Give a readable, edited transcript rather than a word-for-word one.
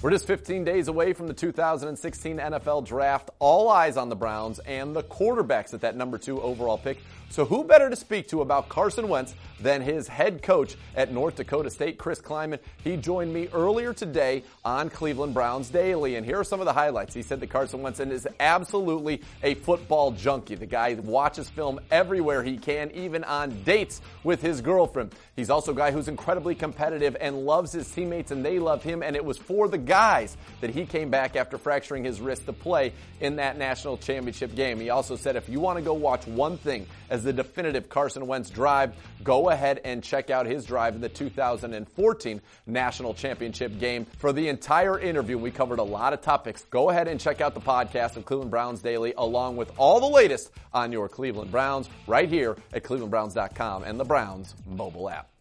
We're just 15 days away from the 2016 NFL Draft. All eyes on the Browns and the quarterbacks at that number 2 overall pick. So who better to speak to about Carson Wentz than his head coach at North Dakota State, Chris Klieman. He joined me earlier today on Cleveland Browns Daily, and here are some of the highlights. He said that Carson Wentz is absolutely a football junkie. The guy watches film everywhere he can, even on dates with his girlfriend. He's also a guy who's incredibly competitive and loves his teammates, and they love him, and it was for the guys that he came back after fracturing his wrist to play in that national championship game. He also said if you want to go watch one thing as the definitive Carson Wentz drive, go ahead and check out his drive in the 2014 national championship game. For the entire interview, we covered a lot of topics. Go ahead and check out the podcast of Cleveland Browns Daily along with all the latest on your Cleveland Browns right here at clevelandbrowns.com and the Browns mobile app.